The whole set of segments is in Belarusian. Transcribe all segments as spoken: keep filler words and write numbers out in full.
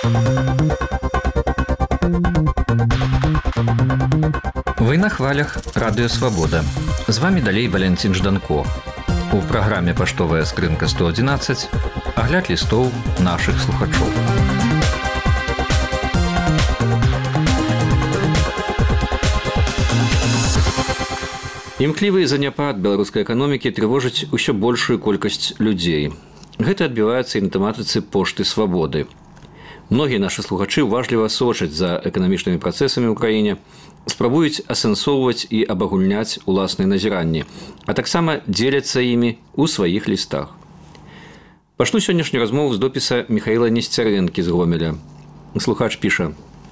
Вы на хвалях Радыё Свабода. З вами далей Валянцін Жданко. У праграме «Паштовая скрынка сто адзінаццаць» агляд лістоў нашых слухачоў. Імклівы заняпад беларускай эканомікі трывожыць усё большую колькасць людзей. Гэта адбіваецца і на тэматыцы пошты свабоды. Многія нашы слухачы уважліва сочаць за эканамічнымі працэсамі ў краіне, спрабуюць асэнсоўваць і абагульняць уласныя назіранні, а таксама дзеляцца імі ў сваіх лістах. Пачну сённяшнюю размову з допіса Міхаіла Несцярэнкі з Гомеля. Слухач піша: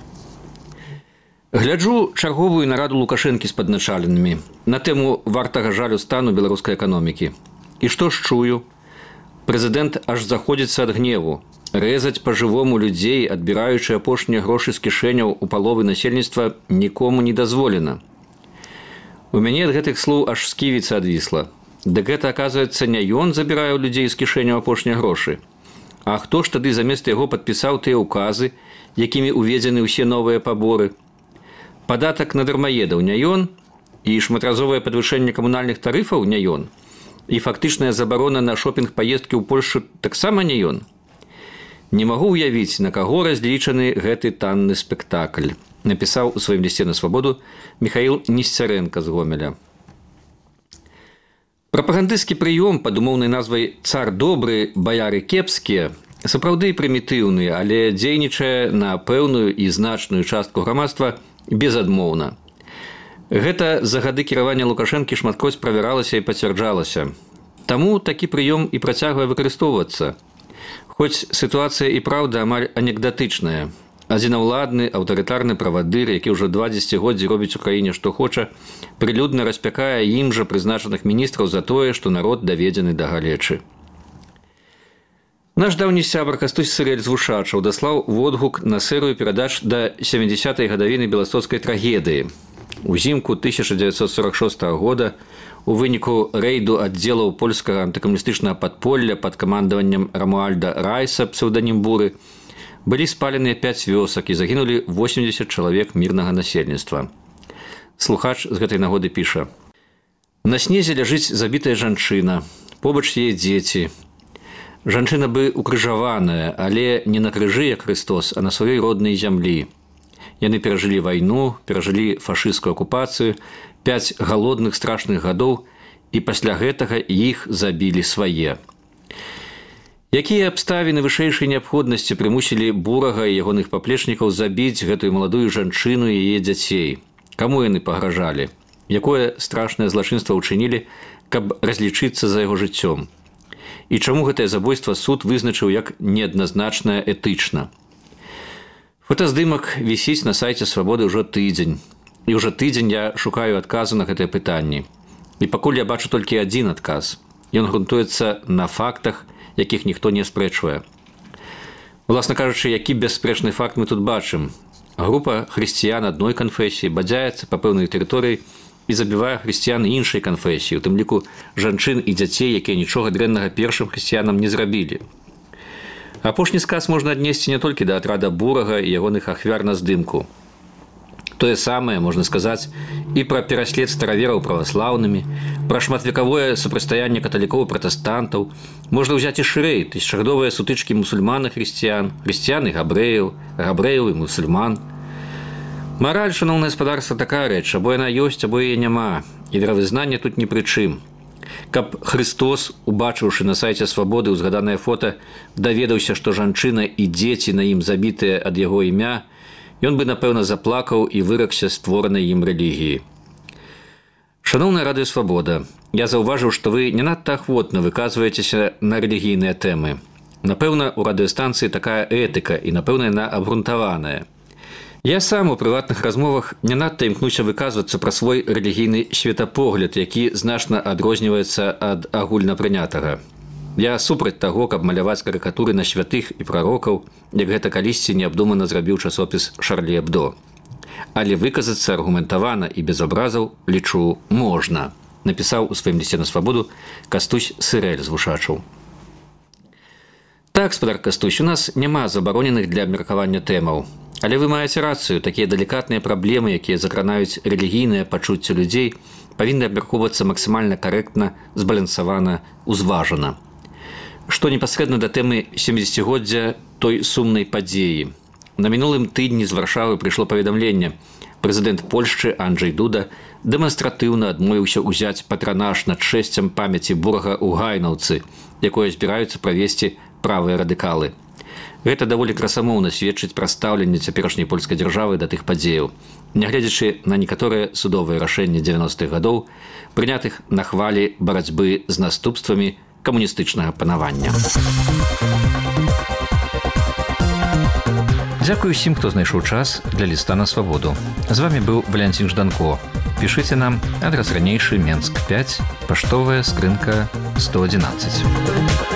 «Гляджу чарговую нараду Лукашэнкі з падначаленымі на тэму вартага жалю стану беларускай эканомікі. І што ж чую? Прэзідэнт аж заходзіцца ад гневу. Рэзаць па-жывому людзей, адбіраючы апошнія грошы з кішэняў у паловы насельніцтва, нікому не дазволена. У мяне ад гэтых слоў аж сківіца адвісла. Дык гэта, аказваецца, не ён забірае ў людзей з кішэняў апошнія грошы. А хто ж тады замест яго падпісаў тыя ўказы, якімі уведзены ўсе новыя паборы? Падатак на дармаедаў не ён, і шматразовае падвышэнне камунальных тарыфаў не ён, і фактычная забарона на шопінг-паездкі ў Польшчу таксама не ён. Не магу ўявіць, на каго разлічаны гэты танны спектакль», напісаў у сваім лісце на свабоду Міхаіл Несцярэнка з Гомеля. Прапагандысцкі прыём пад умоўнай назвай «Цар добры, баяры кепскія» сапраўды прымітыўны, але дзейнічае на пэўную і значную частку грамадства безадмоўна. Гэта за гады кіравання Лукашэнкі шматкроць правяралася і пацвярджалася. Таму такі прыём і працягвае выкарыстоўвацца. Хоць сітуацыя і праўда амаль анекдатычная. Адзінаўладны аўтарытарны правадыр, які ўжо два дзесяцігоддзі робіць у краіне што хоча, прылюдна распякае ім жа прызначаных міністраў за тое, што народ даведзены да галечы. Наш даўні сябар Кастусь Сырэль з Вушачаў даслаў водгук на серыю перадач да сямідзясятай гадавіны беластоцкай трагедыі. Узімку тысяча дзевяцьсот сорок шостага года у выніку рэйду аддзелаў польскага антыкамуністычнага падполля пад камандаваннем Рамуальда Райса, псеўданім Буры, былі спаленыя пяць вёсак і загінулі восемьдесят чалавек мірнага насельніцтва. Слухач з гэтай нагоды піша: «На снезе ляжыць забітая жанчына, побач яе дзеці. Жанчына бы укрыжаваная, але не на крыжы, як Христос, а на сваёй роднай зямлі. Яны перажылі вайну, перажылі фашысцкую акупацыю, пяць галодных страшных гадоў, і пасля гэтага іх забілі свае. Якія абставіны вышэйшай неабходнасці прымусілі Бурага і ягоных паплечнікаў забіць гэтую маладую жанчыну і яе дзяцей? Каму яны пагражалі? Якое страшнае злачынства ўчынілі, каб разлічыцца за яго жыццём? І чаму гэтае забойства суд вызначыў як неадназначна этычна? Фотаздымак вісіць на сайце Свабоды ўжо тыдзень. І ўжо тыдзень я шукаю адказу на гэтыя пытанні. І пакуль я бачу толькі адзін адказ. Ён грунтуецца на фактах, якіх ніхто не спрэчвае. Уласна кажучы, які бясспрэчны факт мы тут бачым? Група хрысціян адной канфесіі бадзяецца па пэўнай тэрыторыі і забівае хрысціян іншай канфесіі, у тым ліку жанчын і дзяцей, якія нічога дрэннага першым хрысціянам не зрабілі. Апошні сказ можна аднесці не толькі да атрада Бурага і ягоных ахвяр на здымку. Тое самае можна сказаць і пра пераслед старавераў праваслаўнымі, пра шматвекавое супрацьстаянне каталікоў і пратэстантаў. Можна ўзяць і шырэй тысячагадовыя сутычкі мусульман і хрысціян, хрысціян і габрэяў, габрэяў і мусульман. Мараль, шаноўнае гаспадарства, такая рэч, або яна ёсць, або яе няма, і веравызнанне тут ні пры чым. Каб Христос, убачыўшы на сайце Свабоды ўзгаданае фота, даведаўся, што жанчына і дзеці на ім забітыя ад яго імя, ён бы, напэўна, заплакаў і выракся створанай ім рэлігіі. Шаноўная Радыё Свабода, я заўважыў, што вы не надта ахвотна выказваецеся на рэлігійныя тэмы. Напэўна, у радыёстанцыі такая этыка і, напэўна, яна абгрунтаваная. Я сам у прыватных размовах не надта імкнуся выказвацца пра свой рэлігійны светапогляд, які значна адрозніваецца ад агульнапрынятага. Я супраць таго, каб маляваць карыкатуры на святых і прарокаў, як гэта калісьці неабдумана зрабіў часопіс Шарлі Эбдо. Але выказацца аргументавана і без абразаў, лічу, можна, напісаў у сваім лісце на Свабоду Кастусь Сырэль з Вушачаў. Так, гаспадар Кастусь, у нас няма забароненых для абмеркавання тэмаў. Але вы маеце рацыю, такія далікатныя праблемы, якія закранаюць рэлігійныя пачуцці людзей, павінны абмяркоўвацца максімальна карэктна, збалансавана, узважана. Што непасрэдна да тэмы сямідзесяцігоддзя той сумнай падзеі. На мінулым тыдні з Варшавы прыйшло паведамленне. Прэзідэнт Польшчы Анджэй Дуда дэманстратыўна адмовіўся ўзяць патранаж над чэсцем памяці бурага ў Гайнаўцы, якое збіраюцца правесці правыя радыкалы. Гэта даволі красамоўна сведчыць пра стаўленне цяперашняй польскай дзяржавы да тых падзеяў, нягледзячы на некаторыя судовыя рашэнні дзевяностых гадоў, прынятых на хвалі барацьбы з наступствамі камуністычнага панавання. Дзякую усім, хто знайшоў час для ліста на свабоду. З вами быў Валянцін Жданко. Пішыце нам адрас ранейшы Менск пяць, паштовая скрынка сто адзінаццаць.